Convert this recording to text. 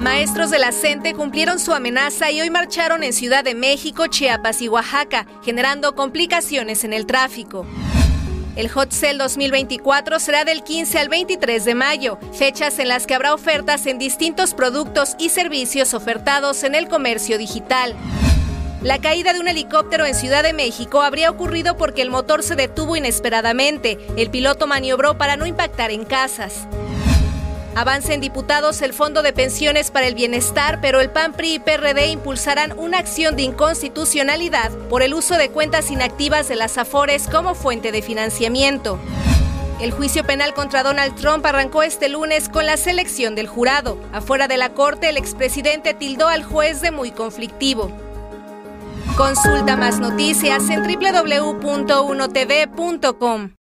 Maestros de la CENTE cumplieron su amenaza y hoy marcharon en Ciudad de México, Chiapas y Oaxaca, generando complicaciones en el tráfico. El Hot Sale 2024 será del 15 al 23 de mayo, fechas en las que habrá ofertas en distintos productos y servicios ofertados en el comercio digital. La caída de un helicóptero en Ciudad de México habría ocurrido porque el motor se detuvo inesperadamente. El piloto maniobró para no impactar en casas. Avanza en diputados el Fondo de Pensiones para el Bienestar, pero el PAN, PRI y PRD impulsarán una acción de inconstitucionalidad por el uso de cuentas inactivas de las Afores como fuente de financiamiento. El juicio penal contra Donald Trump arrancó este lunes con la selección del jurado. Afuera de la corte, el expresidente tildó al juez de muy conflictivo. Consulta más noticias en www.unotv.com.